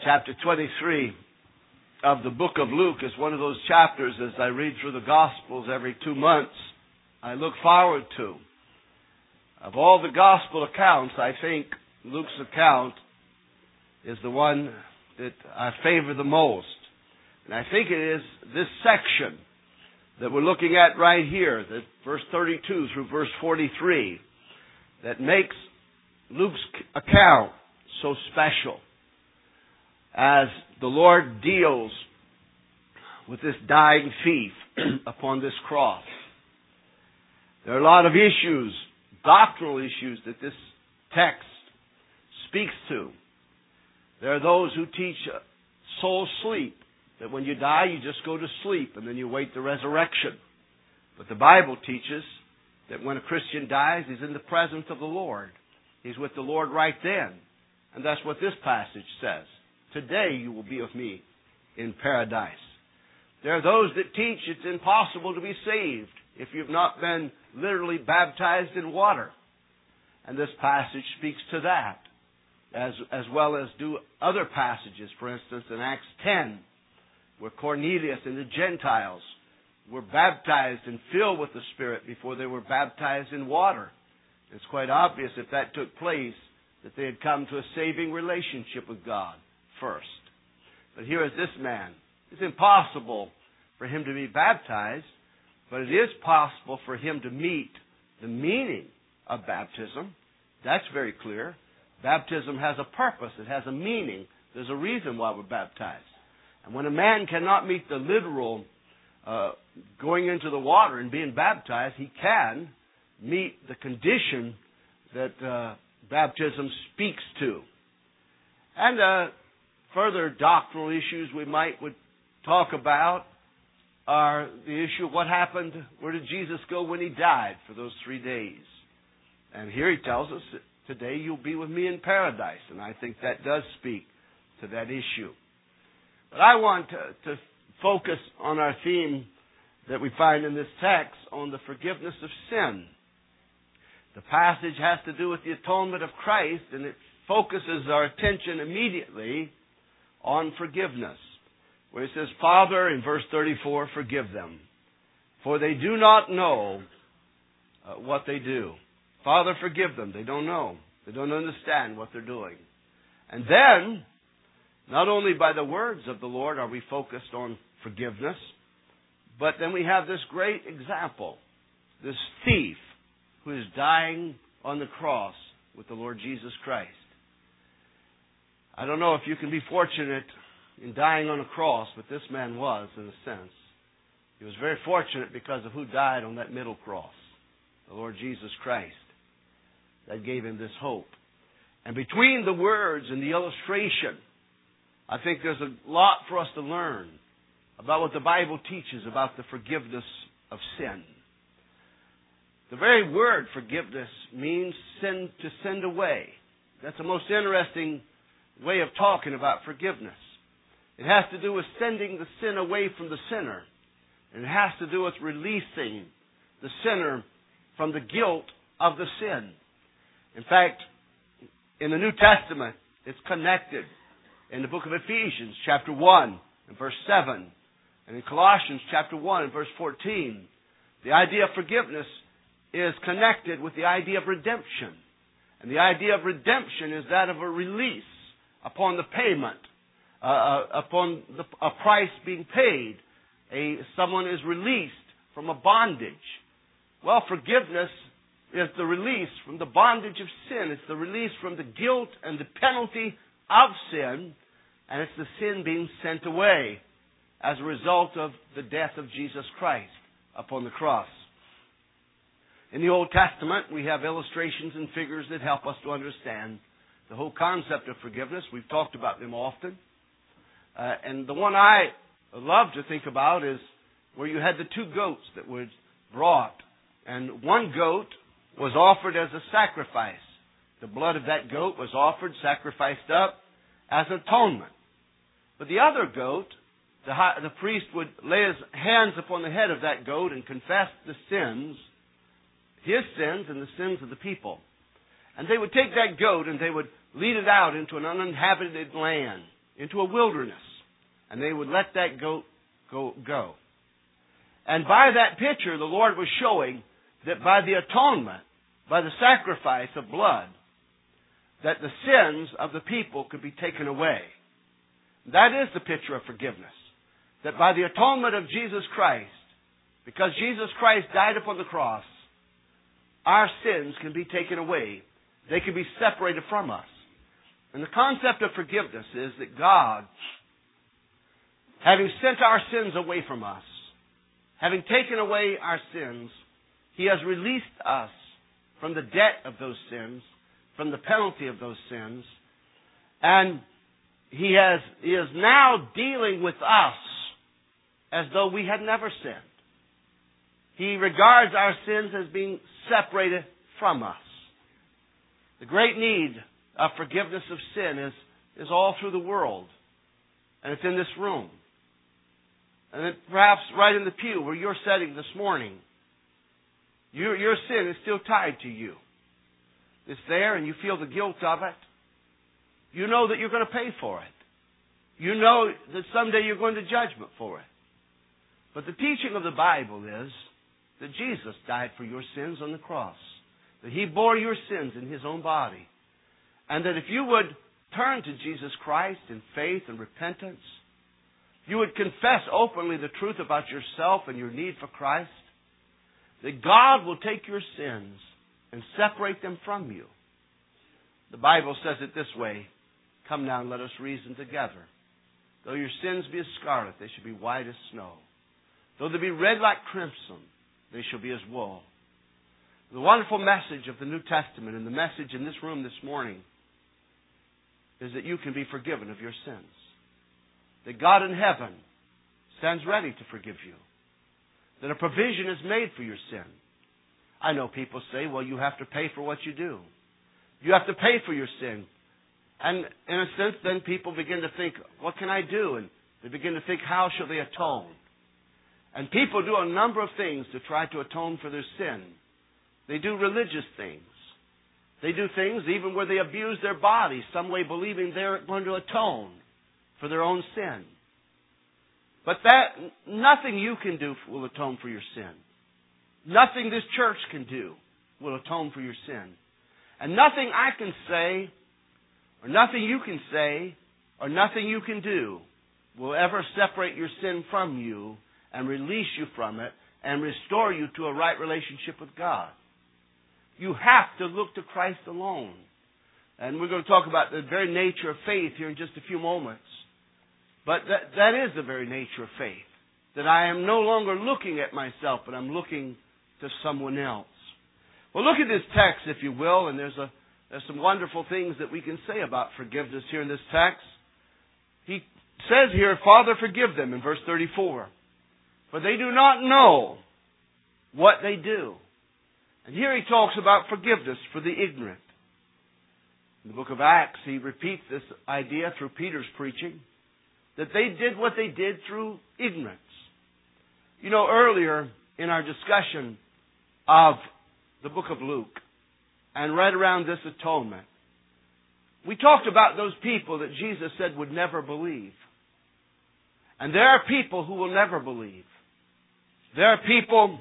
Chapter 23 of the book of Luke is one of those chapters as I read through the Gospels every 2 months I look forward to. Of all the Gospel accounts, I think Luke's account is the one that I favor the most. And I think it is this section that we're looking at right here, that verse 32 through verse 43, that makes Luke's account so special as the Lord deals with this dying thief upon this cross. There are a lot of issues, doctrinal issues, that this text speaks to. There are those who teach soul sleep, that when you die, you just go to sleep and then you wait the resurrection. But the Bible teaches that when a Christian dies, he's in the presence of the Lord. He's with the Lord right then. And that's what this passage says. Today you will be with me in paradise. There are those that teach it's impossible to be saved if you've not been literally baptized in water. And this passage speaks to that, as well as do other passages. For instance, in Acts 10, where Cornelius and the Gentiles were baptized and filled with the Spirit before they were baptized in water. It's quite obvious if that took place that they had come to a saving relationship with God first. But here is this man. It's impossible for him to be baptized, but it is possible for him to meet the meaning of baptism. That's very clear. Baptism has a purpose. It has a meaning. There's a reason why we're baptized. And when a man cannot meet the literal going into the water and being baptized, he can meet the condition that baptism speaks to. And further doctrinal issues we would talk about are the issue of what happened, where did Jesus go when he died for those 3 days? And here he tells us that today you'll be with me in paradise. And I think that does speak to that issue. But I want to focus on our theme that we find in this text on the forgiveness of sin. The passage has to do with the atonement of Christ, and it focuses our attention immediately on forgiveness. Where it says, Father, in verse 34, forgive them, for they do not know what they do. Father, forgive them. They don't know. They don't understand what they're doing. And then, not only by the words of the Lord are we focused on forgiveness, but then we have this great example, this thief who is dying on the cross with the Lord Jesus Christ. I don't know if you can be fortunate in dying on a cross, but this man was, in a sense. He was very fortunate because of who died on that middle cross, the Lord Jesus Christ. That gave him this hope. And between the words and the illustration, I think there's a lot for us to learn about what the Bible teaches about the forgiveness of sin. The very word forgiveness means to send away. That's the most interesting way of talking about forgiveness. It has to do with sending the sin away from the sinner. And it has to do with releasing the sinner from the guilt of the sin. In fact, in the New Testament, it's connected in the book of Ephesians, chapter 1, and verse 7, and in Colossians, chapter 1, and verse 14. The idea of forgiveness is connected with the idea of redemption. And the idea of redemption is that of a release upon the payment, upon a price being paid. Someone is released from a bondage. Well, forgiveness is the release from the bondage of sin. It's the release from the guilt and the penalty of sin, and it's the sin being sent away as a result of the death of Jesus Christ upon the cross. In the Old Testament, we have illustrations and figures that help us to understand the whole concept of forgiveness. We've talked about them often. And the one I love to think about is where you had the 2 goats that were brought. And one goat was offered as a sacrifice. The blood of that goat was offered, sacrificed up as atonement. But the other goat, the priest would lay his hands upon the head of that goat and confess the sins, his sins and the sins of the people. And they would take that goat and they would lead it out into an uninhabited land. into a wilderness. And they would let that goat go. And by that picture, the Lord was showing that by the atonement, by the sacrifice of blood, that the sins of the people could be taken away. That is the picture of forgiveness. That by the atonement of Jesus Christ, because Jesus Christ died upon the cross, our sins can be taken away. They can be separated from us. And the concept of forgiveness is that God, having sent our sins away from us, having taken away our sins, He has released us from the debt of those sins, from the penalty of those sins, and He is now dealing with us as though we had never sinned. He regards our sins as being separated from us. The great need of forgiveness of sin is all through the world. And it's in this room. And perhaps right in the pew where you're sitting this morning, your sin is still tied to you. It's there and you feel the guilt of it. You know that you're going to pay for it. You know that someday you're going to judgment for it. But the teaching of the Bible is that Jesus died for your sins on the cross. That He bore your sins in His own body. And that if you would turn to Jesus Christ in faith and repentance, you would confess openly the truth about yourself and your need for Christ, that God will take your sins and separate them from you. The Bible says it this way, "Come now and let us reason together. Though your sins be as scarlet, they shall be white as snow. Though they be red like crimson, they shall be as wool." The wonderful message of the New Testament and the message in this room this morning is that you can be forgiven of your sins. That God in heaven stands ready to forgive you. That a provision is made for your sin. I know people say, well, you have to pay for what you do. You have to pay for your sin. And in a sense, then people begin to think, what can I do? And they begin to think, how shall they atone? And people do a number of things to try to atone for their sin. They do religious things. They do things even where they abuse their body, some way believing they're going to atone for their own sin. But nothing you can do will atone for your sin. Nothing this church can do will atone for your sin. And nothing I can say, or nothing you can say, or nothing you can do will ever separate your sin from you and release you from it and restore you to a right relationship with God. You have to look to Christ alone. And we're going to talk about the very nature of faith here in just a few moments. But that is the very nature of faith. That I am no longer looking at myself, but I'm looking to someone else. Well, look at this text, if you will, and there's some wonderful things that we can say about forgiveness here in this text. He says here, Father, forgive them, in verse 34. For they do not know what they do. And here he talks about forgiveness for the ignorant. In the book of Acts, he repeats this idea through Peter's preaching, that they did what they did through ignorance. You know, earlier in our discussion of the book of Luke, and right around this atonement, we talked about those people that Jesus said would never believe. And there are people who will never believe. There are people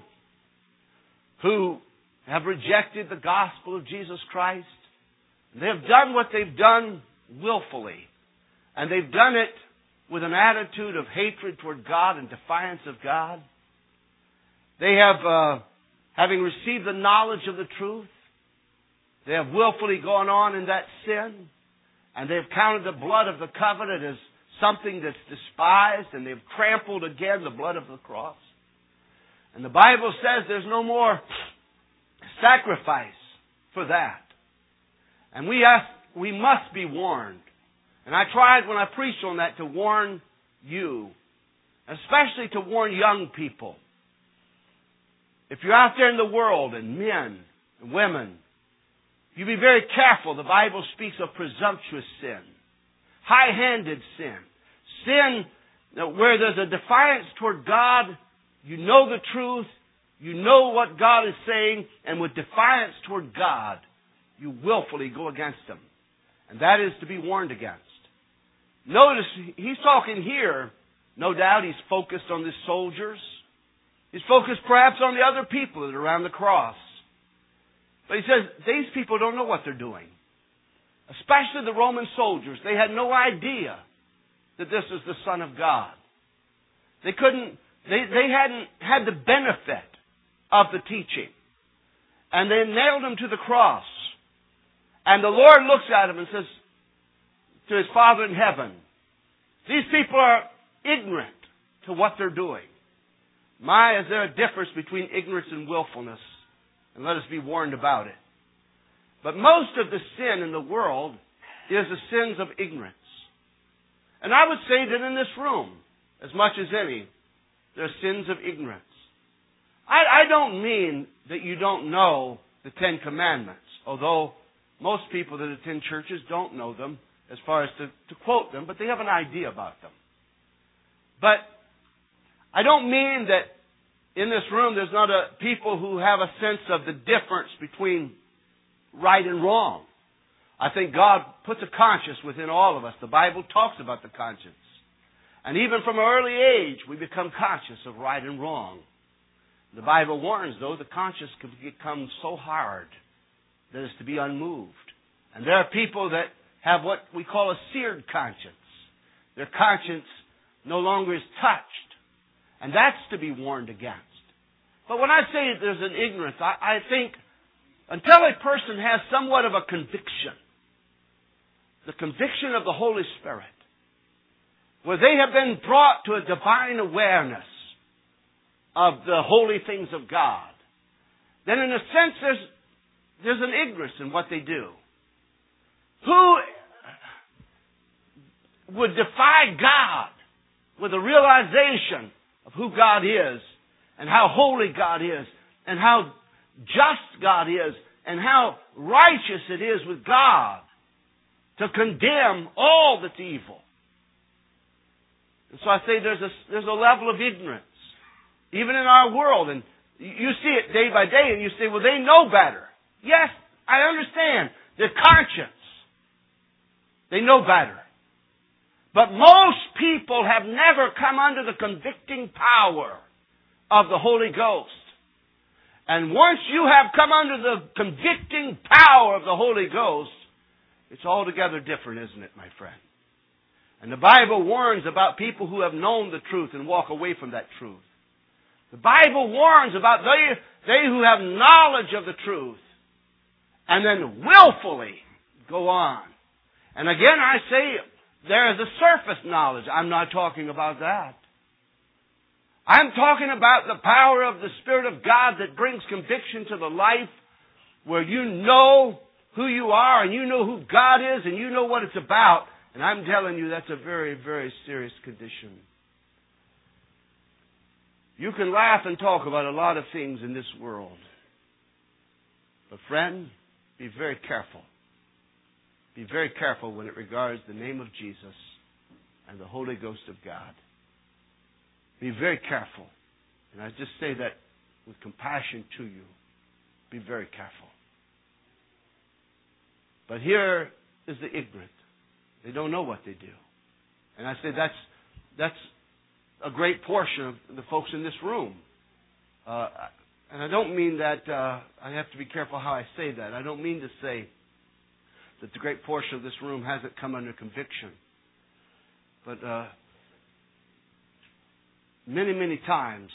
who have rejected the gospel of Jesus Christ. They have done what they've done willfully. And they've done it with an attitude of hatred toward God and defiance of God. They have, having received the knowledge of the truth, they have willfully gone on in that sin. And they've counted the blood of the covenant as something that's despised. And they've trampled again the blood of the cross. And the Bible says there's no more sacrifice for that. And we must be warned. And I tried when I preached on that to warn you, especially to warn young people. If you're out there in the world, and men and women, you be very careful. The Bible speaks of presumptuous sin, high-handed sin, sin where there's a defiance toward God. You know the truth. You know what God is saying. And with defiance toward God, you willfully go against Him. And that is to be warned against. Notice, he's talking here, no doubt he's focused on the soldiers. He's focused perhaps on the other people that are around the cross. But he says, these people don't know what they're doing. Especially the Roman soldiers. They had no idea that this was the Son of God. They hadn't had the benefit of the teaching. And they nailed him to the cross. And the Lord looks at him and says to his Father in heaven, these people are ignorant to what they're doing. My, is there a difference between ignorance and willfulness? And let us be warned about it. But most of the sin in the world is the sins of ignorance. And I would say that in this room, as much as any, there are sins of ignorance. I don't mean that you don't know the Ten Commandments, although most people that attend churches don't know them as far as to quote them, but they have an idea about them. But I don't mean that in this room there's not people who have a sense of the difference between right and wrong. I think God puts a conscience within all of us. The Bible talks about the conscience. And even from an early age, we become conscious of right and wrong. The Bible warns, though, the conscience can become so hard that it's to be unmoved. And there are people that have what we call a seared conscience. Their conscience no longer is touched. And that's to be warned against. But when I say there's an ignorance, I think until a person has somewhat of a conviction, the conviction of the Holy Spirit, where they have been brought to a divine awareness of the holy things of God, then in a sense there's an ignorance in what they do. Who would defy God with a realization of who God is and how holy God is and how just God is and how righteous it is with God to condemn all that's evil? And so I say there's a level of ignorance, even in our world. And you see it day by day, and you say, well, they know better. Yes, I understand. Their conscience. They know better. But most people have never come under the convicting power of the Holy Ghost. And once you have come under the convicting power of the Holy Ghost, it's altogether different, isn't it, my friend? And the Bible warns about people who have known the truth and walk away from that truth. The Bible warns about they who have knowledge of the truth and then willfully go on. And again, I say there is a surface knowledge. I'm not talking about that. I'm talking about the power of the Spirit of God that brings conviction to the life where you know who you are and you know who God is and you know what it's about. And I'm telling you, that's a very, very serious condition. You can laugh and talk about a lot of things in this world. But friend, be very careful. Be very careful when it regards the name of Jesus and the Holy Ghost of God. Be very careful. And I just say that with compassion to you. Be very careful. But here is the ignorant. They don't know what they do. And I say that's a great portion of the folks in this room. And I don't mean that, I have to be careful how I say that. I don't mean to say that the great portion of this room hasn't come under conviction. But many, many times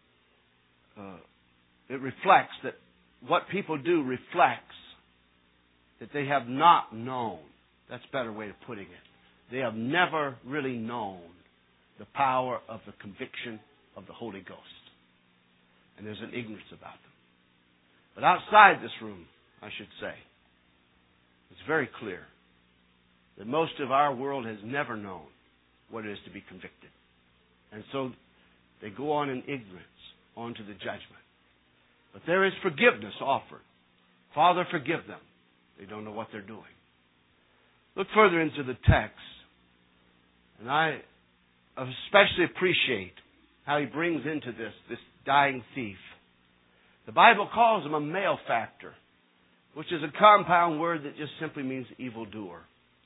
it reflects that what people do reflects that they have not known. That's a better way of putting it. They have never really known the power of the conviction of the Holy Ghost. And there's an ignorance about them. But outside this room, I should say, it's very clear that most of our world has never known what it is to be convicted. And so they go on in ignorance, on to the judgment. But there is forgiveness offered. Father, forgive them. They don't know what they're doing. Look further into the text. And I especially appreciate how he brings into this dying thief. The Bible calls him a malefactor, which is a compound word that just simply means evildoer.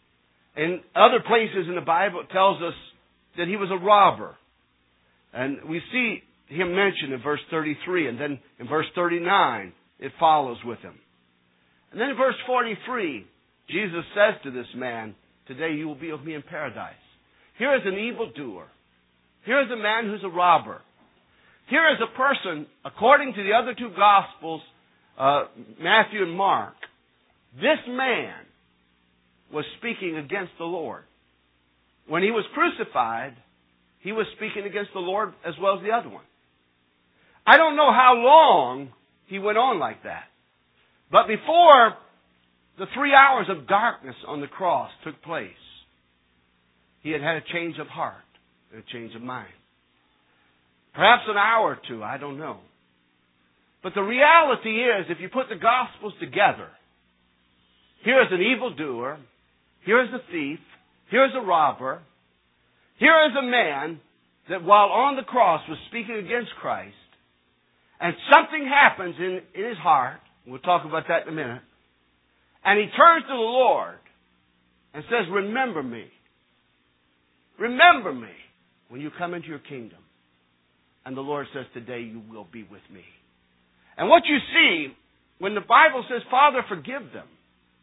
In other places in the Bible, it tells us that he was a robber. And we see him mentioned in verse 33, and then in verse 39, it follows with him. And then in verse 43, Jesus says to this man, today you will be with me in paradise. Here is an evildoer. Here is a man who's a robber. Here is a person, according to the other two Gospels, Matthew and Mark, this man was speaking against the Lord. When he was crucified, he was speaking against the Lord as well as the other one. I don't know how long he went on like that. But before the 3 hours of darkness on the cross took place, he had had a change of heart and a change of mind. Perhaps an hour or two, I don't know. But the reality is, if you put the Gospels together, here is an evildoer, here is a thief, here is a robber, here is a man that while on the cross was speaking against Christ, and something happens in his heart, we'll talk about that in a minute, and he turns to the Lord and says, remember me. Remember me when you come into your kingdom. And the Lord says, today you will be with me. And what you see, when the Bible says, Father, forgive them,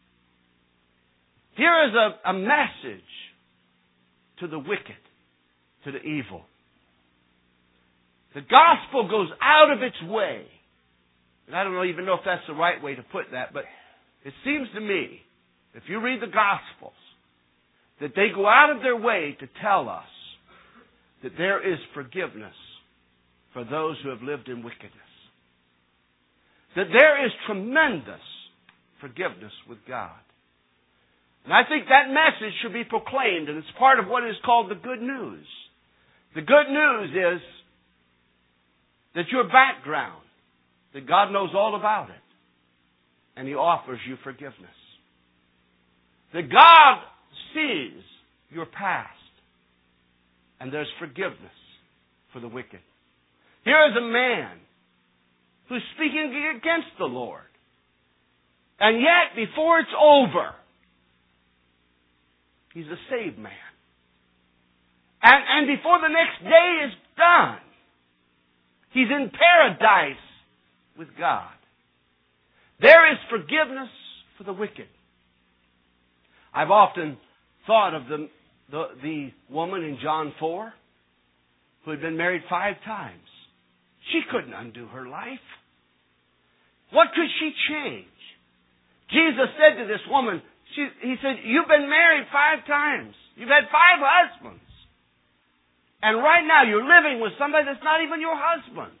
here is a message to the wicked, to the evil. The gospel goes out of its way. And I don't even know if that's the right way to put that, but it seems to me, if you read the Gospels, that they go out of their way to tell us that there is forgiveness for those who have lived in wickedness. That there is tremendous forgiveness with God. And I think that message should be proclaimed, and it's part of what is called the good news. The good news is that your background, that God knows all about it, and He offers you forgiveness. That God sees your past, and there's forgiveness for the wicked. Here is a man who's speaking against the Lord. And yet, before it's over, he's a saved man. And before the next day is done, he's in paradise with God. There is forgiveness for the wicked. I've often thought of the woman in John 4 who had been married 5 times. She couldn't undo her life. What could she change? Jesus said to this woman, He said, you've been married 5 times. You've had 5 husbands. And right now you're living with somebody that's not even your husband.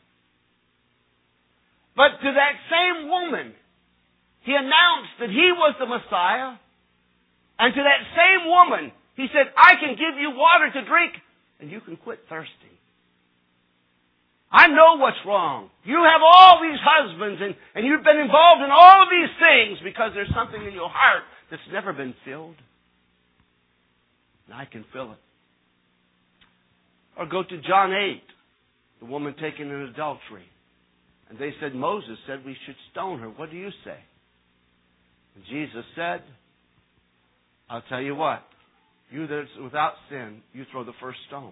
But to that same woman, He announced that He was the Messiah. And to that same woman, He said, I can give you water to drink and you can quit thirsting. I know what's wrong. You have all these husbands and you've been involved in all of these things because there's something in your heart that's never been filled. And I can fill it. Or go to John 8, the woman taken in adultery. And they said, Moses said we should stone her. What do you say? And Jesus said, I'll tell you what. You that's without sin, you throw the first stone.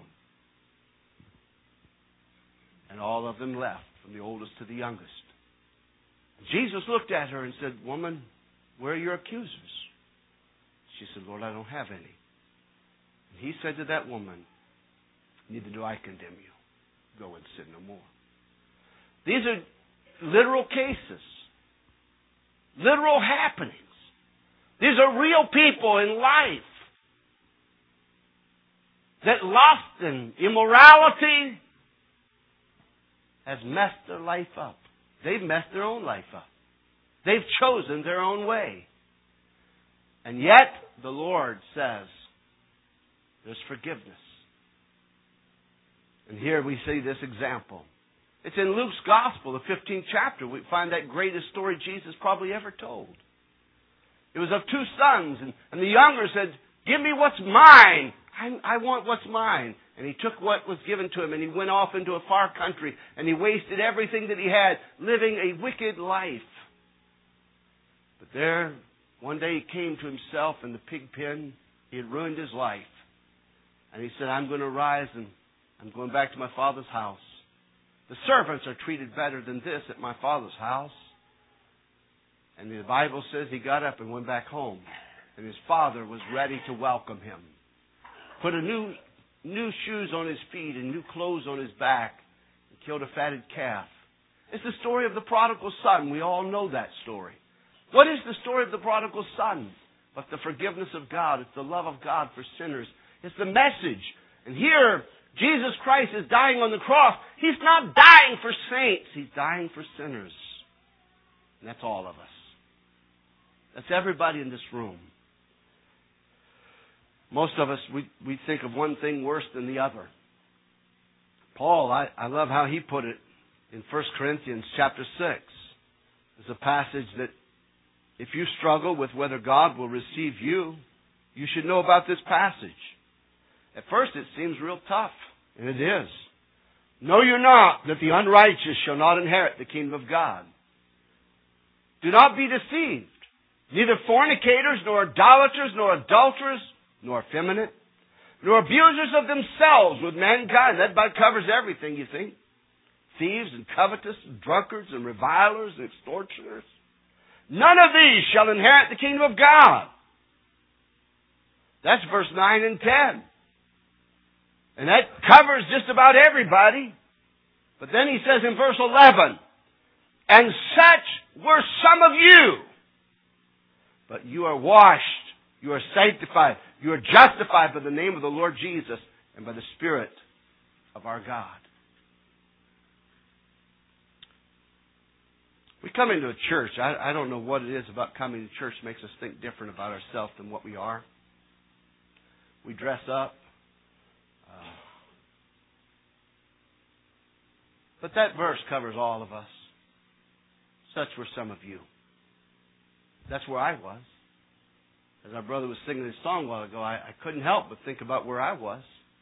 And all of them left, from the oldest to the youngest. Jesus looked at her and said, woman, where are your accusers? She said, Lord, I don't have any. And He said to that woman, neither do I condemn you. Go and sin no more. These are literal cases. Literal happenings. These are real people in life that lust and immorality has messed their life up. They've messed their own life up. They've chosen their own way. And yet, the Lord says, there's forgiveness. And here we see this example. It's in Luke's Gospel, the 15th chapter. We find that greatest story Jesus probably ever told. It was of 2 sons, and the younger said, give me what's mine. I want what's mine. And he took what was given to him, and he went off into a far country, and he wasted everything that he had, living a wicked life. But there, one day he came to himself in the pig pen, He had ruined his life. And he said, I'm going to rise and I'm going back to my father's house. The servants are treated better than this at my father's house. And the Bible says he got up and went back home. And his father was ready to welcome him. Put a new shoes on his feet and new clothes on his back. And killed a fatted calf. It's the story of the prodigal son. We all know that story. What is the story of the prodigal son? But the forgiveness of God. It's the love of God for sinners. It's the message. And here, Jesus Christ is dying on the cross. He's not dying for saints. He's dying for sinners. And that's all of us. That's everybody in this room. Most of us, we think of one thing worse than the other. Paul, I love how he put it in 1 Corinthians chapter 6. There's a passage that if you struggle with whether God will receive you, you should know about this passage. At first it seems real tough, and it is. Know you not that the unrighteous shall not inherit the kingdom of God. Do not be deceived. Neither fornicators, nor idolaters, nor adulterers, nor effeminate, nor abusers of themselves with mankind. That about covers everything, you think. Thieves and covetous, and drunkards and revilers and extortioners. None of these shall inherit the kingdom of God. That's verse 9 and 10. And that covers just about everybody. But then he says in verse 11, and such were some of you. But you are washed, you are sanctified, you are justified by the name of the Lord Jesus and by the Spirit of our God. We come into a church. I don't know what it is about coming to church that makes us think different about ourselves than what we are. We dress up. But that verse covers all of us. Such were some of you. That's where I was. As our brother was singing this song a while ago, I couldn't help but think about where I was.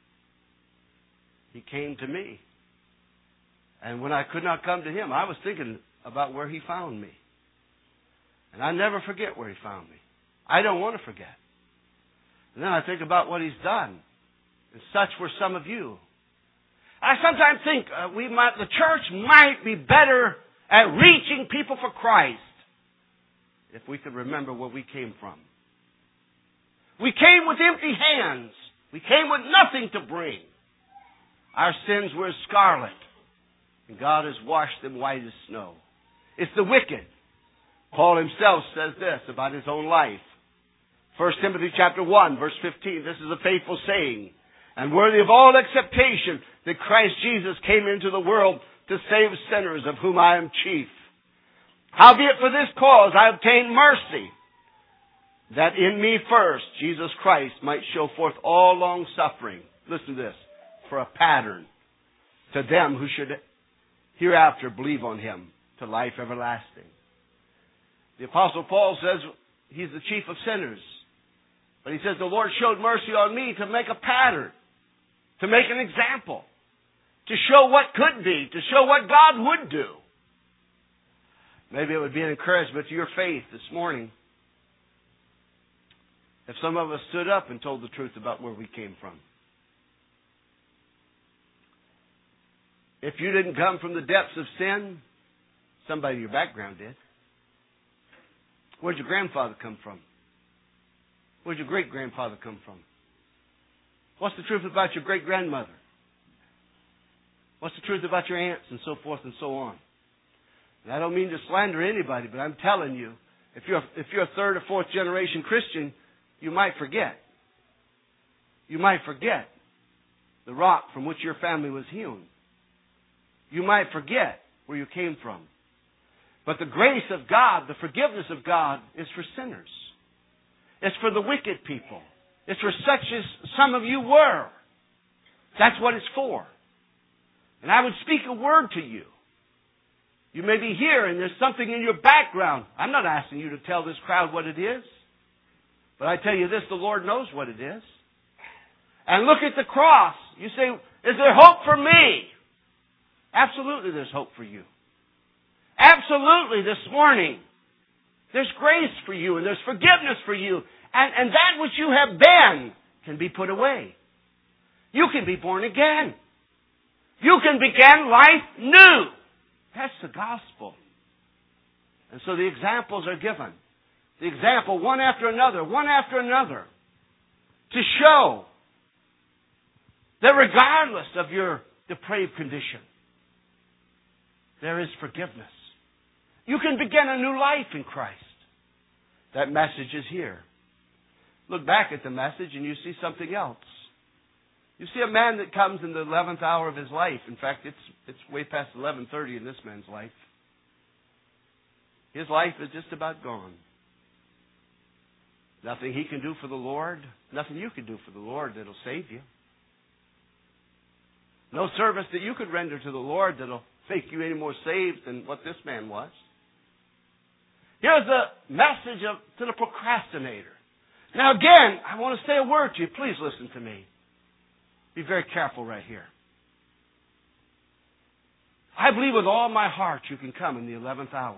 He came to me. And when I could not come to him, I was thinking about where he found me. And I never forget where he found me. I don't want to forget. And then I think about what he's done. And such were some of you. I sometimes think the church might be better at reaching people for Christ if we could remember where we came from. We came with empty hands. We came with nothing to bring. Our sins were as scarlet, and God has washed them white as snow. It's the wicked. Paul himself says this about his own life. 1 Timothy chapter 1, verse 15. This is a faithful saying, and worthy of all acceptation, that Christ Jesus came into the world to save sinners, of whom I am chief. Howbeit for this cause I obtained mercy, that in me first Jesus Christ might show forth all long suffering. Listen to this. For a pattern to them who should hereafter believe on him to life everlasting. The Apostle Paul says he's the chief of sinners. But he says the Lord showed mercy on me to make a pattern, to make an example, to show what could be, to show what God would do. Maybe it would be an encouragement to your faith this morning if some of us stood up and told the truth about where we came from. If you didn't come from the depths of sin, somebody in your background did. Where'd your grandfather come from? Where'd your great-grandfather come from? What's the truth about your great-grandmother? What's the truth about your aunts and so forth and so on? And I don't mean to slander anybody, but I'm telling you, if you're a third or fourth generation Christian, you might forget. You might forget the rock from which your family was hewn. You might forget where you came from. But the grace of God, the forgiveness of God, is for sinners. It's for the wicked people. It's for such as some of you were. That's what it's for. And I would speak a word to you. You may be here and there's something in your background. I'm not asking you to tell this crowd what it is. But I tell you this, the Lord knows what it is. And look at the cross. You say, is there hope for me? Absolutely there's hope for you. Absolutely this morning. There's grace for you and there's forgiveness for you. And that which you have been can be put away. You can be born again. You can begin life new. That's the gospel. And so the examples are given. The example, one after another, to show that regardless of your depraved condition, there is forgiveness. You can begin a new life in Christ. That message is here. Look back at the message and you see something else. You see a man that comes in the 11th hour of his life. In fact, it's way past 11:30 in this man's life. His life is just about gone. Nothing he can do for the Lord. Nothing you can do for the Lord that'll save you. No service that you could render to the Lord that'll make you any more saved than what this man was. Here's a message to the procrastinator. Now again, I want to say a word to you. Please listen to me. Be very careful right here. I believe with all my heart you can come in the 11th hour.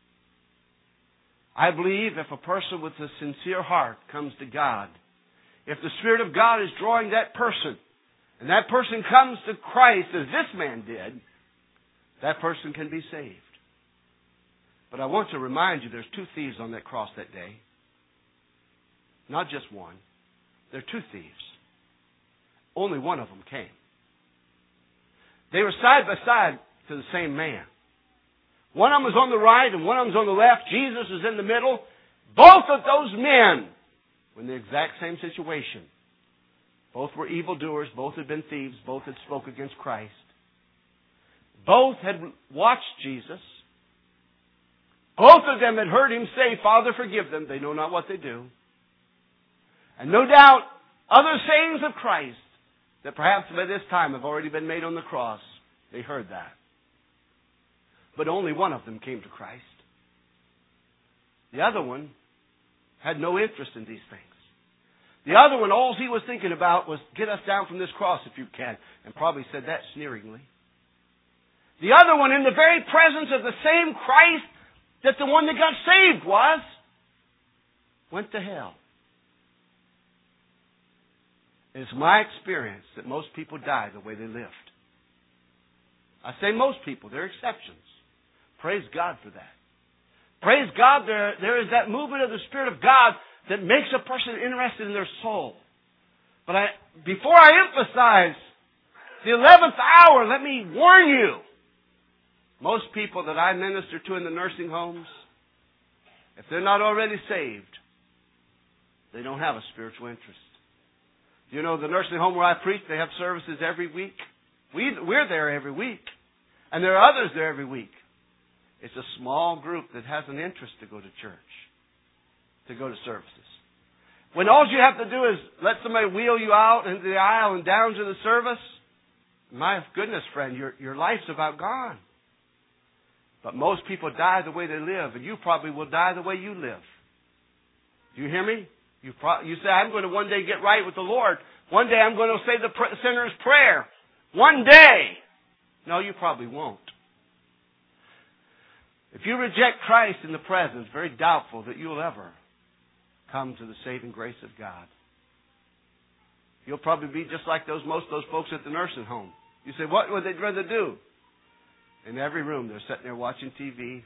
I believe if a person with a sincere heart comes to God, if the Spirit of God is drawing that person, and that person comes to Christ as this man did, that person can be saved. But I want to remind you there's two thieves on that cross that day. Not just one. There are two thieves. Only one of them came. They were side by side to the same man. One of them was on the right and one of them was on the left. Jesus was in the middle. Both of those men were in the exact same situation. Both were evildoers. Both had been thieves. Both had spoke against Christ. Both had watched Jesus. Both of them had heard Him say, Father, forgive them. They know not what they do. And no doubt, other sayings of Christ that perhaps by this time have already been made on the cross. They heard that. But only one of them came to Christ. The other one had no interest in these things. The other one, all he was thinking about was, get us down from this cross if you can. And probably said that sneeringly. The other one, in the very presence of the same Christ that the one that got saved was, went to hell. It's my experience that most people die the way they lived. I say most people. There are exceptions. Praise God for that. Praise God, there is that movement of the Spirit of God that makes a person interested in their soul. But before I emphasize the 11th hour, let me warn you. Most people that I minister to in the nursing homes, if they're not already saved, they don't have a spiritual interest. You know, the nursing home where I preach, they have services every week. We're there every week. And there are others there every week. It's a small group that has an interest to go to church, to go to services. When all you have to do is let somebody wheel you out into the aisle and down to the service, my goodness, friend, your life's about gone. But most people die the way they live, and you probably will die the way you live. Do you hear me? You say, I'm going to one day get right with the Lord. One day I'm going to say the sinner's prayer. One day. No, you probably won't. If you reject Christ in the present, it's very doubtful that you'll ever come to the saving grace of God. You'll probably be just like most of those folks at the nursing home. You say, what would they rather do? In every room, they're sitting there watching TV.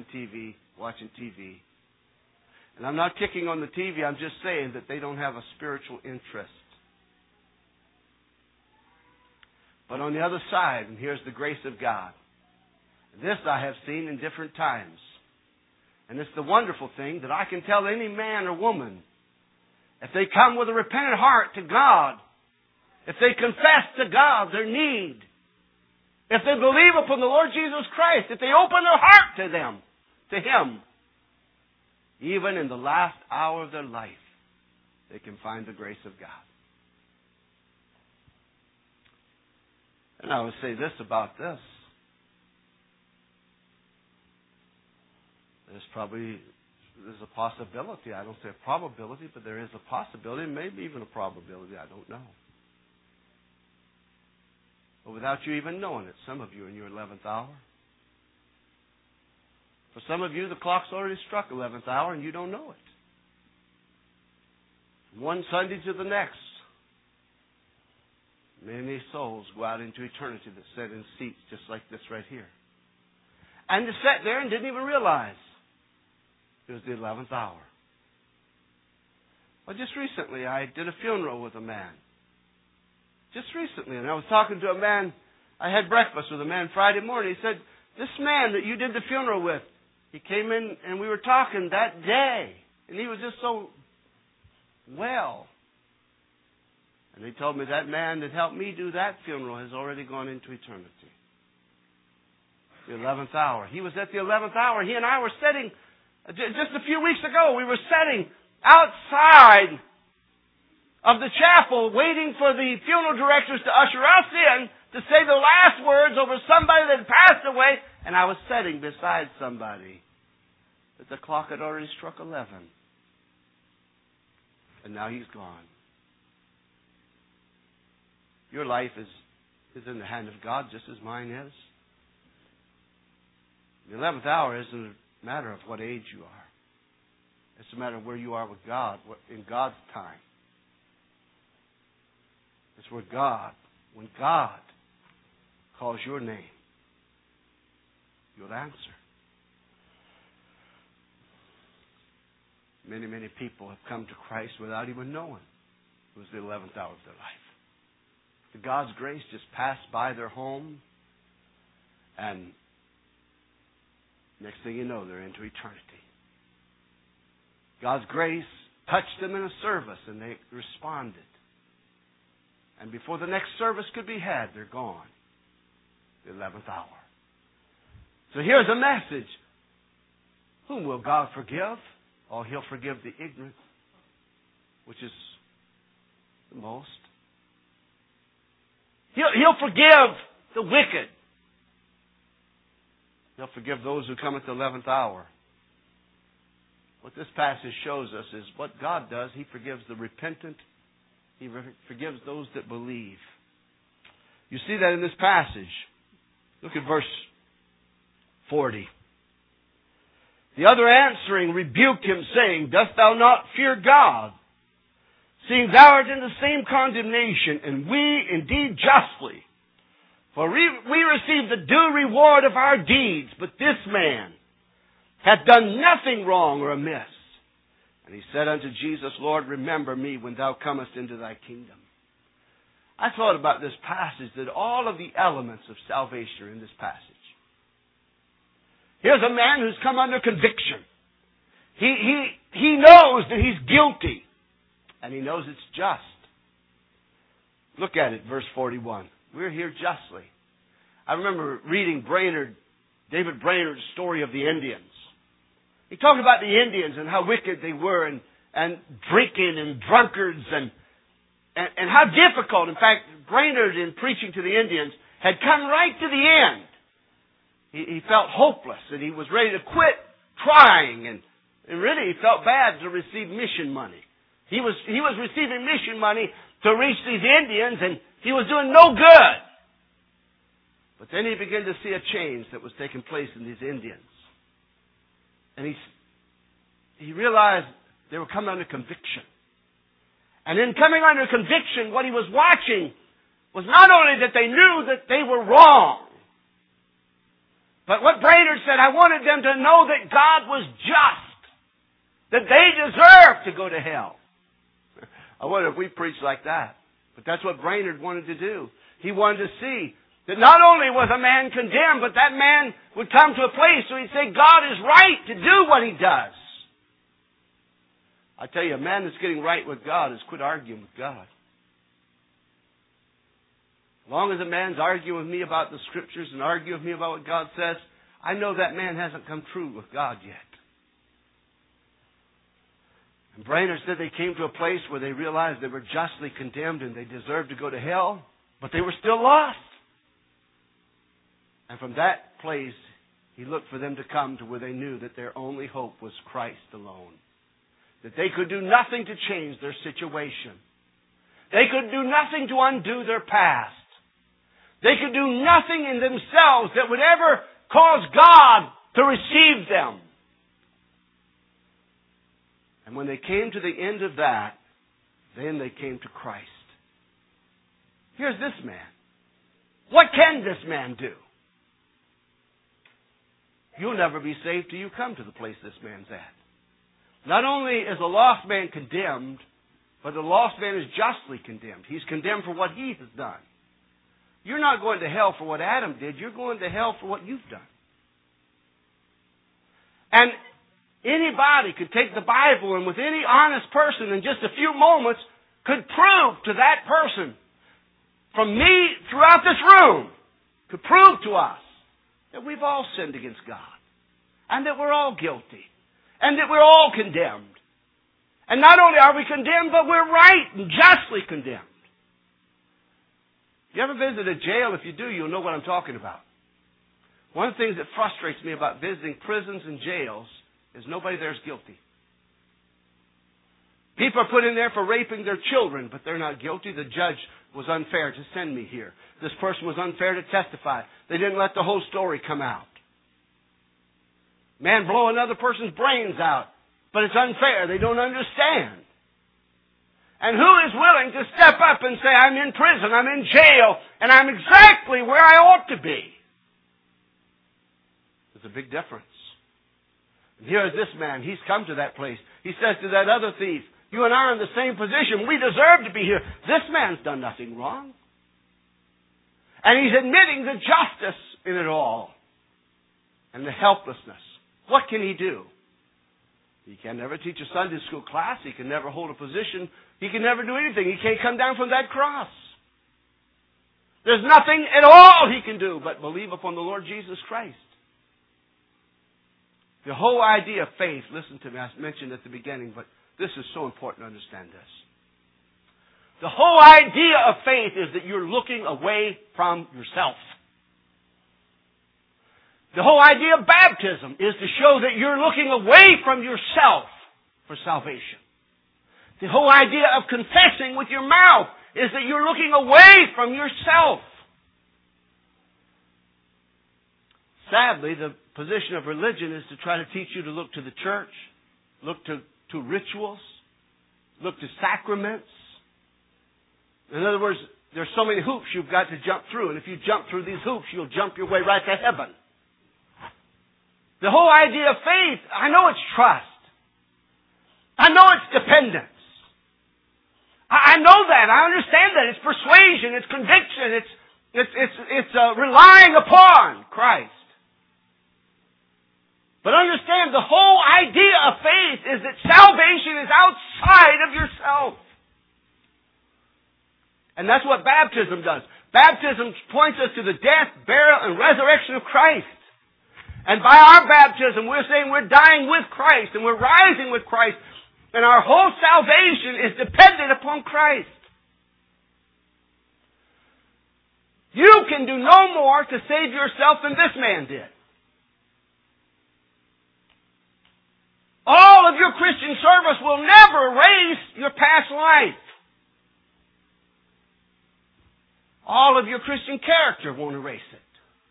And I'm not kicking on the TV. I'm just saying that they don't have a spiritual interest. But on the other side, and here's the grace of God. This I have seen in different times. And it's the wonderful thing that I can tell any man or woman, if they come with a repentant heart to God, if they confess to God their need, if they believe upon the Lord Jesus Christ, if they open their heart to Him, even in the last hour of their life, they can find the grace of God. And I would say this about this. There's a possibility. I don't say a probability, but there is a possibility, maybe even a probability. I don't know. But without you even knowing it, some of you in your 11th hour. For some of you, the clock's already struck 11th hour and you don't know it. One Sunday to the next, many souls go out into eternity that sat in seats just like this right here. And they sat there and didn't even realize it was the 11th hour. Well, just recently I did a funeral with a man. Just recently. And I was talking to a man. I had breakfast with a man Friday morning. He said, this man that you did the funeral with, he came in and we were talking that day. And he was just so well. And he told me that man that helped me do that funeral has already gone into eternity. The 11th hour. He was at the 11th hour. He and I were sitting, just a few weeks ago, we were sitting outside of the chapel waiting for the funeral directors to usher us in to say the last words over somebody that had passed away. And I was sitting beside somebody that the clock had already struck 11. And now he's gone. Your life is in the hand of God just as mine is. The 11th hour isn't a matter of what age you are. It's a matter of where you are with God, in God's time. It's where God, when God calls your name, you'll answer. Many, many people have come to Christ without even knowing it was the 11th hour of their life. The God's grace just passed by their home, and next thing you know, they're into eternity. God's grace touched them in a service, and they responded. And before the next service could be had, they're gone. The 11th hour. So here's a message. Whom will God forgive? Oh, He'll forgive the ignorant, which is the most. He'll forgive the wicked. He'll forgive those who come at the 11th hour. What this passage shows us is what God does. He forgives the repentant. He forgives those that believe. You see that in this passage. Look at verse 40. The other answering rebuked him, saying, Dost thou not fear God, seeing thou art in the same condemnation, and we indeed justly? For we receive the due reward of our deeds, but this man hath done nothing wrong or amiss. And he said unto Jesus, Lord, remember me when thou comest into thy kingdom. I thought about this passage, that all of the elements of salvation are in this passage. Here's a man who's come under conviction. He knows that he's guilty. And he knows it's just. Look at it, verse 41. We're here justly. I remember reading David Brainerd's story of the Indians. He talked about the Indians and how wicked they were, and drinking and drunkards and how difficult. In fact, Brainerd, in preaching to the Indians, had come right to the end. He felt hopeless, and he was ready to quit trying, and really he felt bad to receive mission money. He was receiving mission money to reach these Indians, and he was doing no good. But then he began to see a change that was taking place in these Indians. And he realized they were coming under conviction. And in coming under conviction, what he was watching was not only that they knew that they were wrong, but what Brainerd said, I wanted them to know that God was just, that they deserved to go to hell. I wonder if we preach like that. But that's what Brainerd wanted to do. He wanted to see that not only was a man condemned, but that man would come to a place where he'd say, God is right to do what He does. I tell you, a man that's getting right with God has quit arguing with God. As long as a man's arguing with me about the Scriptures and arguing with me about what God says, I know that man hasn't come true with God yet. And Brainerd said they came to a place where they realized they were justly condemned and they deserved to go to hell, but they were still lost. And from that place, he looked for them to come to where they knew that their only hope was Christ alone. That they could do nothing to change their situation. They could do nothing to undo their past. They could do nothing in themselves that would ever cause God to receive them. And when they came to the end of that, Then they came to Christ. Here's this man. What can this man do? You'll never be saved till you come to the place this man's at. Not only is a lost man condemned, but the lost man is justly condemned. He's condemned for what he has done. You're not going to hell for what Adam did. You're going to hell for what you've done. And anybody could take the Bible and with any honest person in just a few moments could prove to that person, from me throughout this room, could prove to us that we've all sinned against God. And that we're all guilty. And that we're all condemned. And not only are we condemned, but we're right and justly condemned. You ever visit a jail? If you do, you'll know what I'm talking about. One of the things that frustrates me about visiting prisons and jails is nobody there is guilty. People are put in there for raping their children, but they're not guilty. The judge was unfair to send me here. This person was unfair to testify. They didn't let the whole story come out. Man blow another person's brains out, but it's unfair. They don't understand. And who is willing to step up and say, I'm in prison, I'm in jail, and I'm exactly where I ought to be? There's a big difference. And here is this man. He's come to that place. He says to that other thief, you and I are in the same position. We deserve to be here. This man's done nothing wrong. And he's admitting the justice in it all. And the helplessness. What can he do? He can never teach a Sunday school class. He can never hold a position. He can never do anything. He can't come down from that cross. There's nothing at all he can do but believe upon the Lord Jesus Christ. The whole idea of faith, listen to me, I mentioned at the beginning, but this is so important to understand this. The whole idea of faith is that you're looking away from yourself. The whole idea of baptism is to show that you're looking away from yourself for salvation. The whole idea of confessing with your mouth is that you're looking away from yourself. Sadly, the position of religion is to try to teach you to look to the church, look to rituals, look to sacraments. In other words, there's so many hoops you've got to jump through, and if you jump through these hoops, you'll jump your way right to heaven. The whole idea of faith, I know it's trust. I know it's dependence. I know that. I understand that. It's persuasion. It's conviction. It's relying upon Christ. But understand, the whole idea of faith is that salvation is outside of yourself. And that's what baptism does. Baptism points us to the death, burial, and resurrection of Christ. And by our baptism, we're saying we're dying with Christ and we're rising with Christ. And our whole salvation is dependent upon Christ. You can do no more to save yourself than this man did. All of your Christian service will never erase your past life. All of your Christian character won't erase it.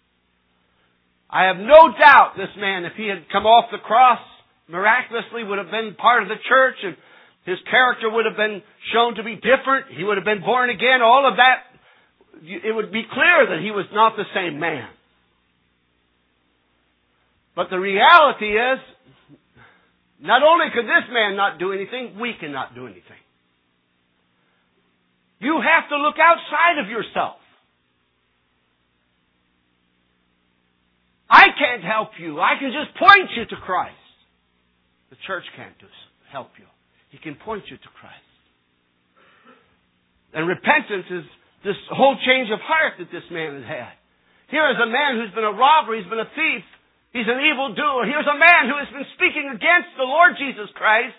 I have no doubt this man, if he had come off the cross, miraculously would have been part of the church and his character would have been shown to be different. He would have been born again. All of that, it would be clear that he was not the same man. But the reality is, not only could this man not do anything, we cannot do anything. You have to look outside of yourself. I can't help you. I can just point you to Christ. The church can't help you. He can point you to Christ. And repentance is this whole change of heart that this man has had. Here is a man who's been a robber, he's been a thief, he's an evildoer. Here's a man who has been speaking against the Lord Jesus Christ.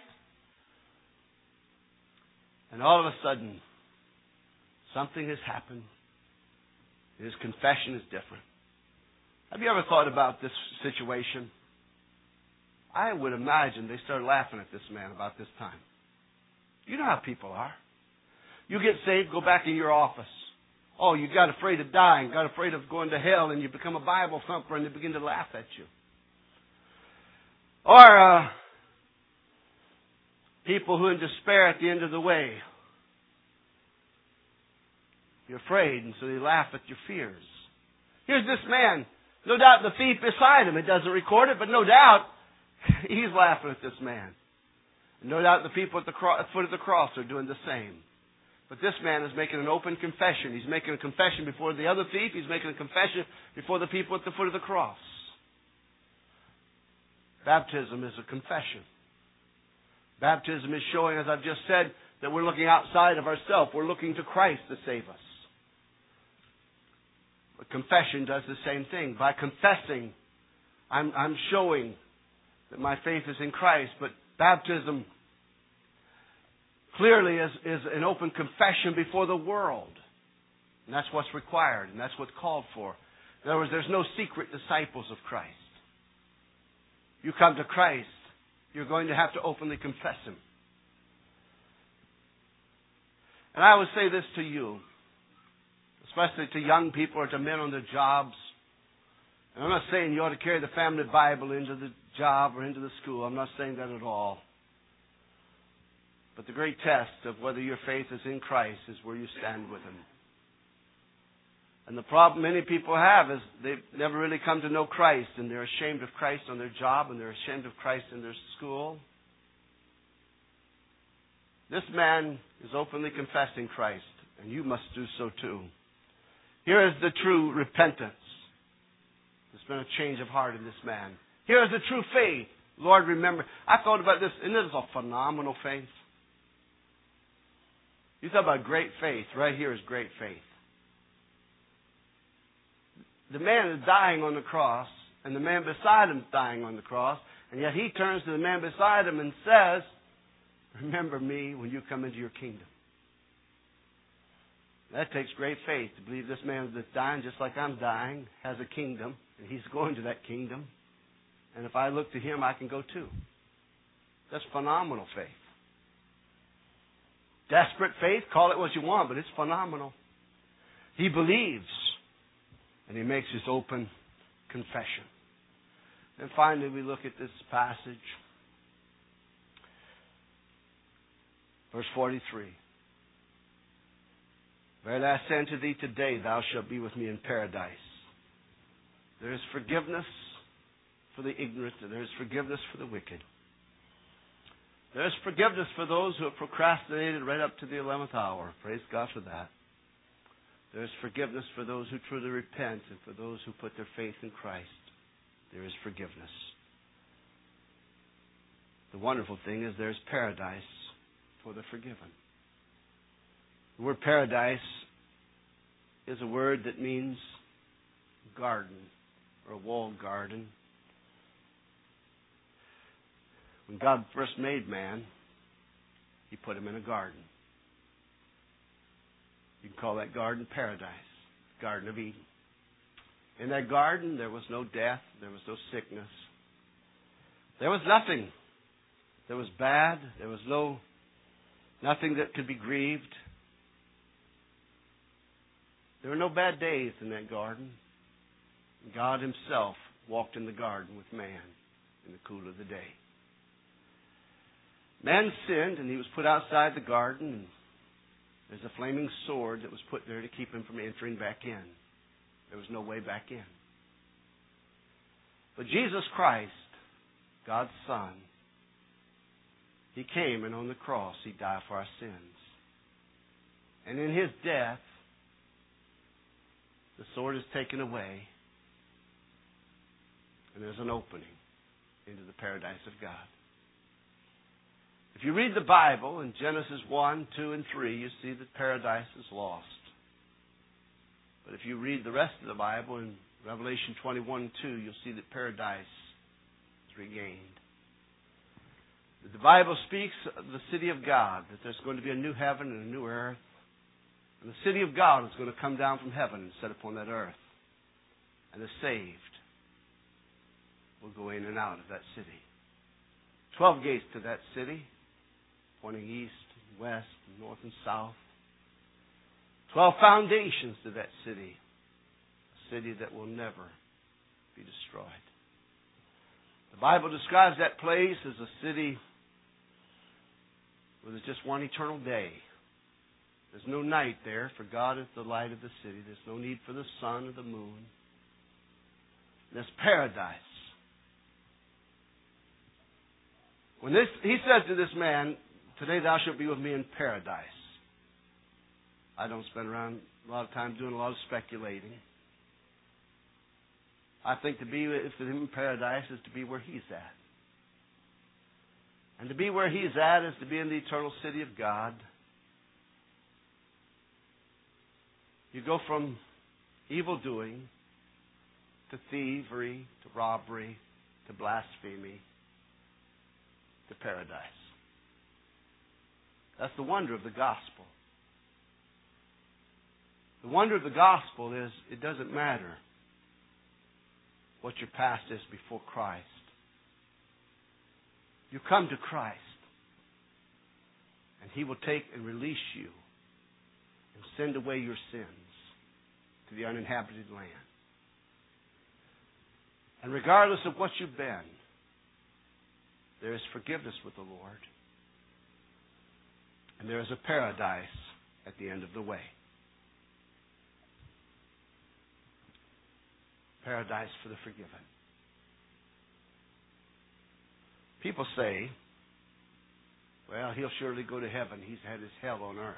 And all of a sudden, something has happened. His confession is different. Have you ever thought about this situation? I would imagine they started laughing at this man about this time. You know how people are. You get saved, go back in your office. Oh, you got afraid of dying, got afraid of going to hell, and you become a Bible thumper, and they begin to laugh at you. Or people who are in despair at the end of the way. You're afraid, and so you laugh at your fears. Here's this man. No doubt the thief beside him. It doesn't record it, but no doubt he's laughing at this man. And no doubt the people at the foot of the cross are doing the same. But this man is making an open confession. He's making a confession before the other thief. He's making a confession before the people at the foot of the cross. Baptism is a confession. Baptism is showing, as I've just said, that we're looking outside of ourselves. We're looking to Christ to save us. But confession does the same thing. By confessing, I'm showing that my faith is in Christ. But baptism clearly is an open confession before the world. And that's what's required, and that's what's called for. In other words, there's no secret disciples of Christ. You come to Christ, you're going to have to openly confess Him. And I would say this to you, especially to young people or to men on their jobs. And I'm not saying you ought to carry the family Bible into the job or into the school. I'm not saying that at all. But the great test of whether your faith is in Christ is where you stand with Him. And the problem many people have is they've never really come to know Christ, and they're ashamed of Christ on their job, and they're ashamed of Christ in their school. This man is openly confessing Christ, and you must do so too. Here is the true repentance. There's been a change of heart in this man. Here is the true faith. Lord, remember. I thought about this, and this is a phenomenal faith. You talk about great faith. Right here is great faith. The man is dying on the cross, and the man beside him is dying on the cross, and yet he turns to the man beside him and says, remember me when you come into your kingdom. That takes great faith to believe this man that's dying just like I'm dying has a kingdom, and he's going to that kingdom. And if I look to him, I can go too. That's phenomenal faith. Desperate faith, call it what you want, but it's phenomenal. He believes, and he makes his open confession. And finally, we look at this passage. Verse 43. Verily I say unto thee today, thou shalt be with me in paradise. There is forgiveness for the ignorant, and there is forgiveness for the wicked. There is forgiveness for those who have procrastinated right up to the 11th hour. Praise God for that. There is forgiveness for those who truly repent, and for those who put their faith in Christ. There is forgiveness. The wonderful thing is there's paradise for the forgiven. The word paradise is a word that means garden, or a walled garden. When God first made man, He put him in a garden. You can call that garden paradise, Garden of Eden. In that garden, there was no death, there was no sickness. There was nothing that was bad. There was nothing that could be grieved. There were no bad days in that garden. God Himself walked in the garden with man in the cool of the day. Man sinned, and he was put outside the garden, and there's a flaming sword that was put there to keep him from entering back in. There was no way back in. But Jesus Christ, God's Son, He came, and on the cross He died for our sins. And in His death, the sword is taken away, and there's an opening into the paradise of God. If you read the Bible in Genesis 1, 2, and 3, you see that paradise is lost. But if you read the rest of the Bible in Revelation 21 and 2, you'll see that paradise is regained. The Bible speaks of the city of God, that there's going to be a new heaven and a new earth. And the city of God is going to come down from heaven and set upon that earth. And the saved will go in and out of that city. 12 gates to that city, pointing east, and west, and north, and south. 12 foundations to that city. A city that will never be destroyed. The Bible describes that place as a city where there's just one eternal day. There's no night there, for God is the light of the city. There's no need for the sun or the moon. There's paradise. When he says to this man, today thou shalt be with me in paradise. I don't spend around a lot of time doing a lot of speculating. I think to be with him in paradise is to be where he's at. And to be where he's at is to be in the eternal city of God. You go from evil doing to thievery, to robbery, to blasphemy, to paradise. That's the wonder of the gospel. The wonder of the gospel is it doesn't matter what your past is before Christ. You come to Christ, and He will take and release you and send away your sins to the uninhabited land. And regardless of what you've been, there is forgiveness with the Lord. And there is a paradise at the end of the way. Paradise for the forgiven. People say, well, he'll surely go to heaven. He's had his hell on earth.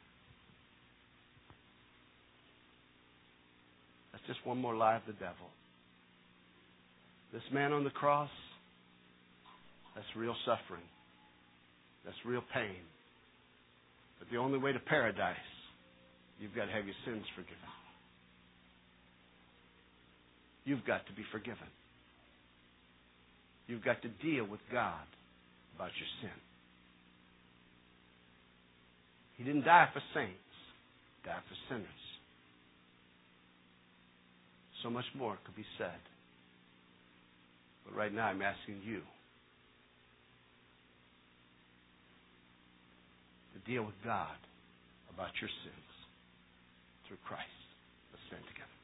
That's just one more lie of the devil. This man on the cross, that's real suffering. That's real pain. But the only way to paradise, you've got to have your sins forgiven. You've got to be forgiven. You've got to deal with God about your sin. He didn't die for saints. He died for sinners. So much more could be said. But right now I'm asking you to deal with God about your sins through Christ. Let's stand together.